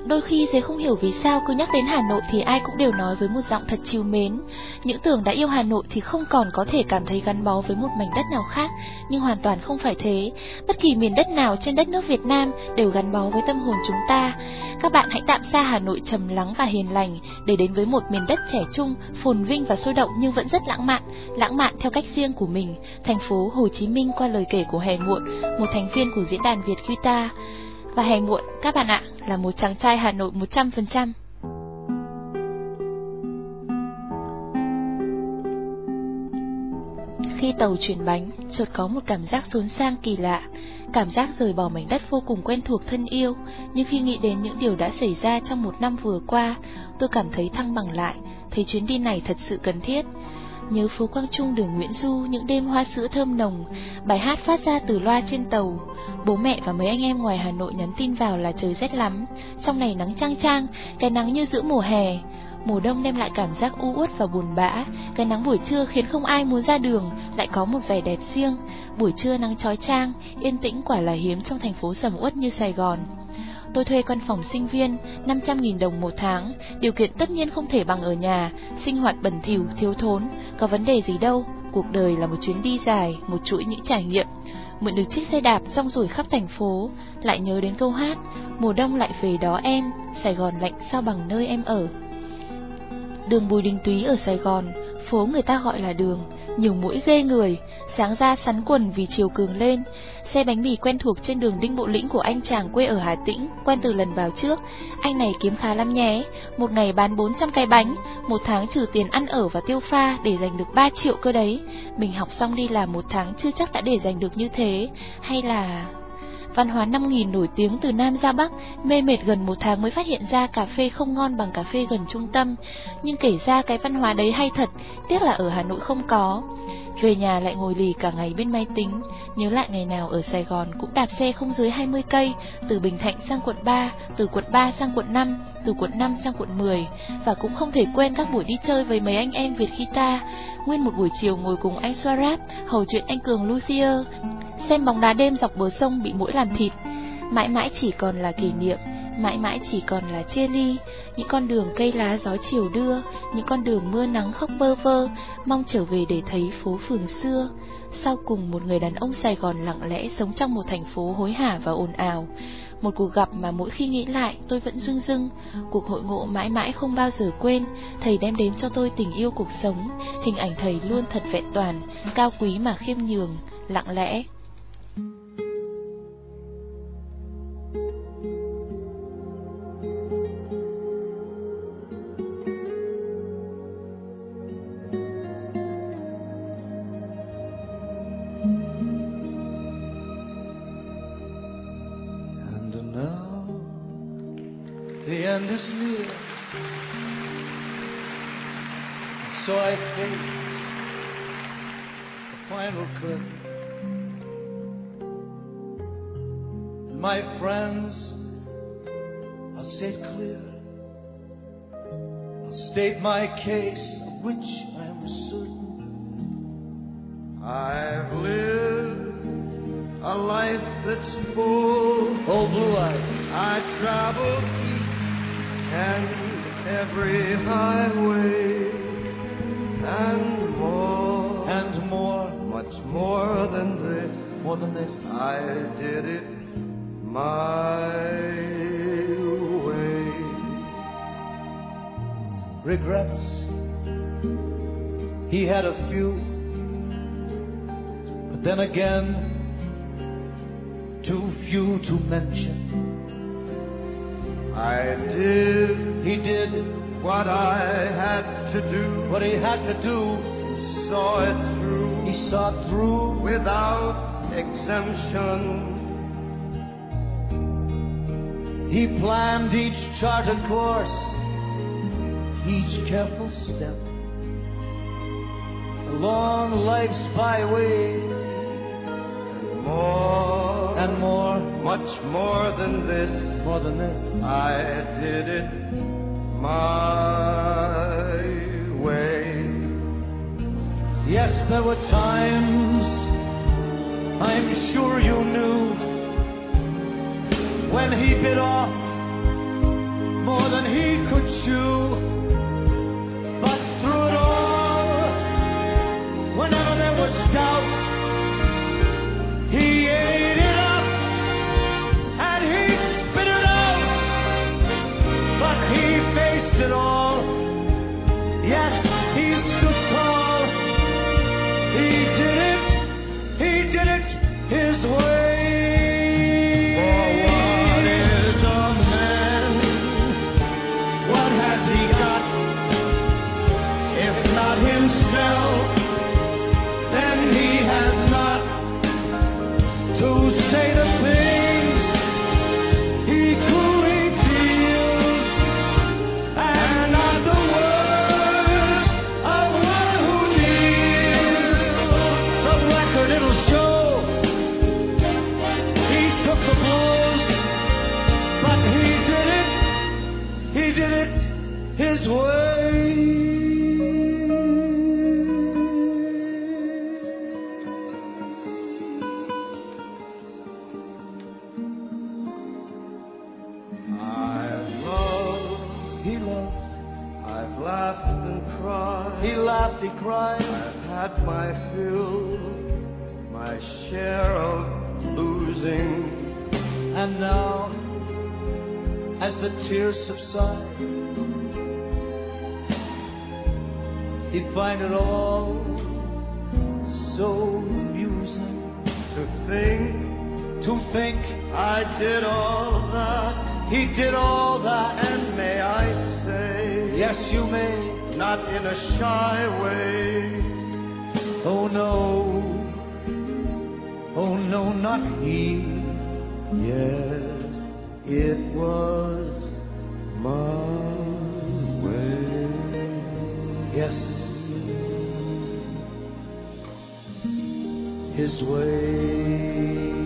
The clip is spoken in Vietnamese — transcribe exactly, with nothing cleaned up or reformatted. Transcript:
Đôi khi Giấy không hiểu vì sao cứ nhắc đến Hà Nội thì ai cũng đều nói với một giọng thật trìu mến. Những tưởng đã yêu Hà Nội thì không còn có thể cảm thấy gắn bó với một mảnh đất nào khác, nhưng hoàn toàn không phải thế. Bất kỳ miền đất nào trên đất nước Việt Nam đều gắn bó với tâm hồn chúng ta. Các bạn hãy tạm xa Hà Nội trầm lắng và hiền lành để đến với một miền đất trẻ trung, phồn vinh và sôi động nhưng vẫn rất lãng mạn, lãng mạn theo cách riêng của mình. Thành phố Hồ Chí Minh qua lời kể của Hè Muộn, một thành viên của diễn đàn Việt Guitar. Và Hè Muộn, các bạn ạ, là một chàng trai Hà Nội một trăm phần trăm. Khi tàu chuyển bánh, chợt có một cảm giác xốn sang kỳ lạ, cảm giác rời bỏ mảnh đất vô cùng quen thuộc thân yêu. Nhưng khi nghĩ đến những điều đã xảy ra trong một năm vừa qua, tôi cảm thấy thăng bằng lại, thấy chuyến đi này thật sự cần thiết. Nhớ phố Quang Trung đường Nguyễn Du, những đêm hoa sữa thơm nồng, bài hát phát ra từ loa trên tàu. Bố mẹ và mấy anh em ngoài Hà Nội nhắn tin vào là trời rét lắm, trong này nắng chang chang, cái nắng như giữa mùa hè. Mùa đông đem lại cảm giác u uất và buồn bã, cái nắng buổi trưa khiến không ai muốn ra đường, lại có một vẻ đẹp riêng. Buổi trưa nắng chói chang, yên tĩnh quả là hiếm trong thành phố sầm uất như Sài Gòn. Tôi thuê văn phòng sinh viên, năm trăm nghìn đồng một tháng, điều kiện tất nhiên không thể bằng ở nhà, sinh hoạt bẩn thỉu, thiếu thốn, có vấn đề gì đâu, cuộc đời là một chuyến đi dài, một chuỗi những trải nghiệm. Mượn được chiếc xe đạp rong ruổi khắp thành phố, lại nhớ đến câu hát, mùa đông lại về đó em, Sài Gòn lạnh sao bằng nơi em ở. Đường Bùi Đình Túy ở Sài Gòn, phố người ta gọi là đường, nhiều mũi ghê người, sáng ra sắn quần vì chiều cường lên. Xe bánh mì quen thuộc trên đường Đinh Bộ Lĩnh của anh chàng quê ở Hà Tĩnh, quen từ lần vào trước. Anh này kiếm khá lắm nhé, một ngày bán bốn trăm cái bánh, một tháng trừ tiền ăn ở và tiêu pha để dành được ba triệu cơ đấy. Mình học xong đi làm một tháng chưa chắc đã để dành được như thế, hay là... Văn hóa năm nghìn nổi tiếng từ Nam ra Bắc, mê mệt gần một tháng mới phát hiện ra cà phê không ngon bằng cà phê gần trung tâm. Nhưng kể ra cái văn hóa đấy hay thật, tiếc là ở Hà Nội không có. Về nhà lại ngồi lì cả ngày bên máy tính, nhớ lại ngày nào ở Sài Gòn cũng đạp xe không dưới hai mươi cây, từ Bình Thạnh sang quận ba, từ quận ba sang quận năm, từ quận năm sang quận mười. Và cũng không thể quên các buổi đi chơi với mấy anh em Việt Guitar. Nguyên một buổi chiều ngồi cùng anh xoa rap, hầu chuyện anh Cường Luthier, xem bóng đá đêm dọc bờ sông bị muỗi làm thịt. Mãi mãi chỉ còn là kỷ niệm, mãi mãi chỉ còn là chia ly. Những con đường cây lá gió chiều đưa, những con đường mưa nắng khóc bơ vơ, mong trở về để thấy phố phường xưa. Sau cùng một người đàn ông Sài Gòn lặng lẽ sống trong một thành phố hối hả và ồn ào. Một cuộc gặp mà mỗi khi nghĩ lại tôi vẫn rưng rưng. Cuộc hội ngộ mãi mãi không bao giờ quên. Thầy đem đến cho tôi tình yêu cuộc sống. Hình ảnh thầy luôn thật vẹn toàn, cao quý mà khiêm nhường, lặng lẽ. The end is near, so I face the final curtain. My friends, I'll state clear, I'll state my case, of which I am certain. I've lived a life that's full, oh blue eyes. I traveled and every highway, and more, and more, much more than this, more than this. I did it my way. Regrets, he had a few, but then again, too few to mention. I did, he did what I had to do, what he had to do, saw it through, he saw it through without exemption. He planned each charted course, each careful step along life's byway, and more, and more, much more than this, more than this. I did it my way. Yes, there were times, I'm sure you knew, when he bit off more than he could chew. But through it all, whenever there was doubt, he ate it up and he spit it out. But he faced it all. Yes, he stood tall. He did it, he did it his way. For what is a man? What has he got? If not himself, then he has not to say the things he truly feels, and not the words of one who kneels. The record, it'll show he took the blows, but he did it, he did it his way. I've loved, he loved, I've laughed and cried. He laughed, he cried. I've had my fill, my share of losing. And now, as the tears subside, he'd find it all so amusing. To think, to think I did all that. He did all that. And may I say, yes you may, not in a shy way, oh no, oh no, not he. Yes, it was my way. Yes, his way.